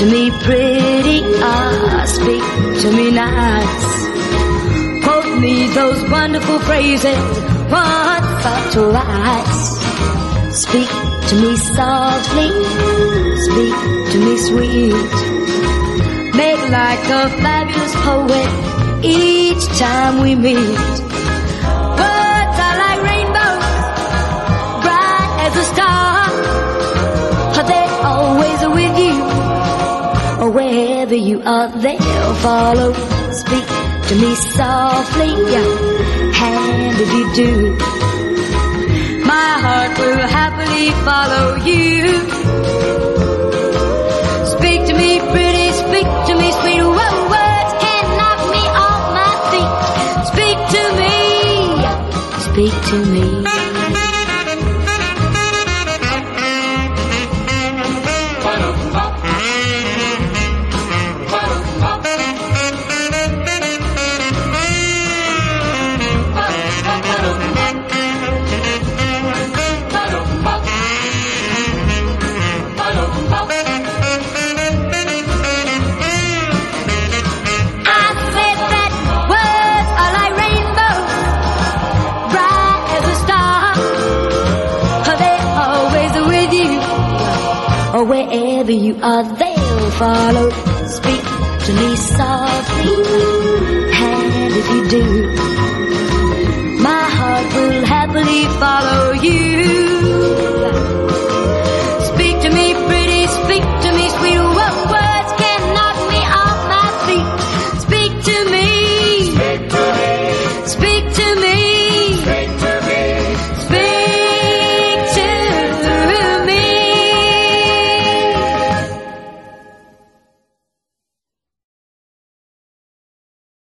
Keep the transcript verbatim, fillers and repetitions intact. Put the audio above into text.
to me pretty, ah, speak to me nice. Quote me those wonderful phrases once thought twice. Speak to me softly, speak to me sweet. Make like a fabulous poet each time we meet. Words are like rainbows, bright as a star. They're always with you, or wherever you are, they'll follow. Speak to me softly, and if you do, my heart will happily follow you. Speak to me pretty, speak to me sweet. Whoa, words can't knock me off my feet. Speak to me, speak to me. Or wherever you are, they'll follow. Speak to me softly, and if you do, my heart will happily follow you.